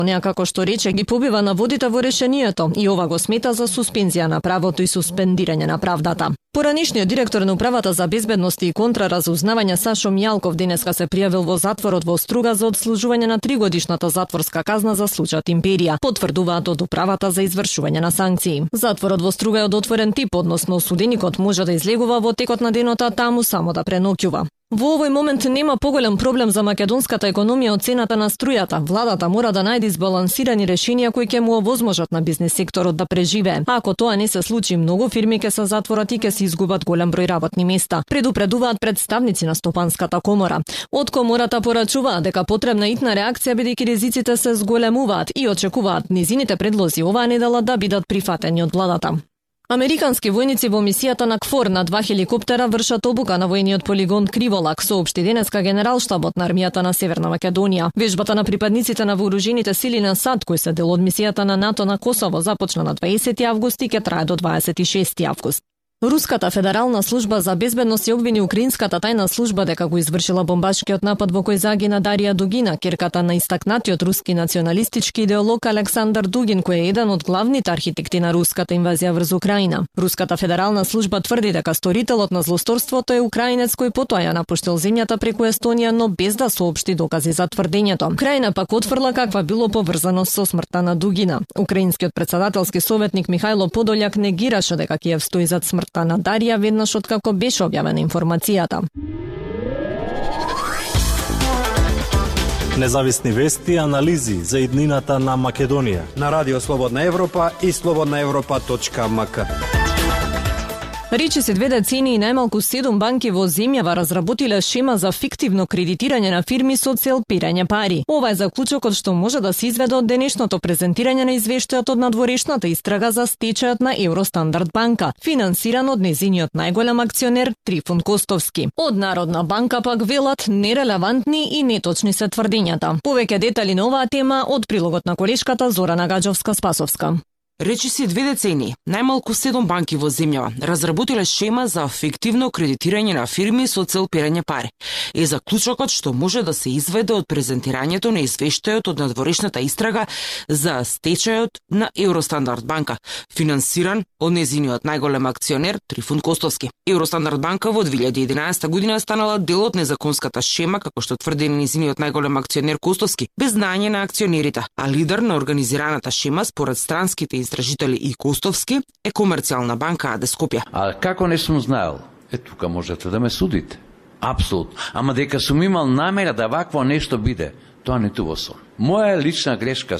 Неа како што рече ги побива на водите во решението и ова го смета за суспензија на правото и суспендирање на правдата. Поранишниот директор на управата за безбедност и контраразузнавање Сашо Мјалков денеска се пријавил во затворот во Струга за одслужување на 3-годишната затворска казна за случајот Империја, потврдуваат од управата за извршување на санкции. Затворот во Струга е од отворен тип, односно осуденикот може да излегува во текот на денот, а таму само да преноќува. Во овој момент нема поголем проблем за македонската економија од цената на струјата. Владата мора да најде избалансирани решенија кои ќе му овозможат на бизнис секторот да преживее. Ако тоа не се случи, многу фирми ќе се затворат и ќе се изгубат голем број работни места, предупредуваат представници на Стопанската комора. Од комората порачуваат дека потребна итна реакција бидејќи ризиците се зголемуваат и очекуваат низините предлози оваа недела да бидат прифатени од владата. Американски војници во мисијата на КФОР на 2 хеликоптера вршат обука на војниот полигон Криволак, соопшти денеска генералштабот на армијата на Северна Македонија. Вежбата на припадниците на вооружените сили на САД, кои се дел од мисијата на НАТО на Косово, започна на 20 август и ќе трае до 26 август. Руската федерална служба за безбедност ја обвини украинската тајна служба дека го извршила бомбашкиот напад во кој загина Дарија Дугина, ќерката на истакнатиот руски националистички идеолог Александар Дугин, кој е еден од главните архитекти на руската инвазија врз Украина. Руската федерална служба тврди дека сторителот на злосторството е украинец кој потоа ја напуштил земјата преку Естонија, но без да соопшти докази за тврдењето. Украина пак отфрла каква било поврзано со смртта на Дугина. Украинскиот претседателски советник Михајло Подољак негираше дека Киев стои зад смртта на Дарија веднаш откако беше објавена информацијата. Независни вести и анализи за иднината на Македонија на Радио Слободна Европа и slobodnaevropa.mk. Речиси 2 децени и најмалку 7 банки во земјава разработиле шема за фиктивно кредитирање на фирми со цел пирање пари. Ова е заклучокот што може да се изведе од денешното презентирање на извештајот од надворешната истрага за стечајот на Евростандард банка, финансиран од незиниот најголем акционер Трифун Костовски. Од Народна банка пак велат нерелевантни и неточни се тврдењата. Повеќе детали на оваа тема од прилогот на колешката Зорана Гаджовска-Спасовска. Речиси 2 децени, најмалку 7 банки во земјава разработиле шема за фиктивно кредитирање на фирми со цел пирање пари. Е заклучокот што може да се изведе од презентирањето на извештајот од надворешната истрага за стечајот на Евростандард банка, финансиран од незиниот најголем акционер Трифун Костовски. Евростандард банка во 2011 година станала дел од незаконската шема, како што тврди незиниот најголем акционер Костовски, без знаење на акционерите, а лидер на организираната шема според странските истражители и Костовски е Комерцијална банка АД Скопје. А како не сум знаел? Тука можете да ме судите. Апсолутно. Ама дека сум имал намера да вакво нешто биде, тоа не туво сум. Моја лична грешка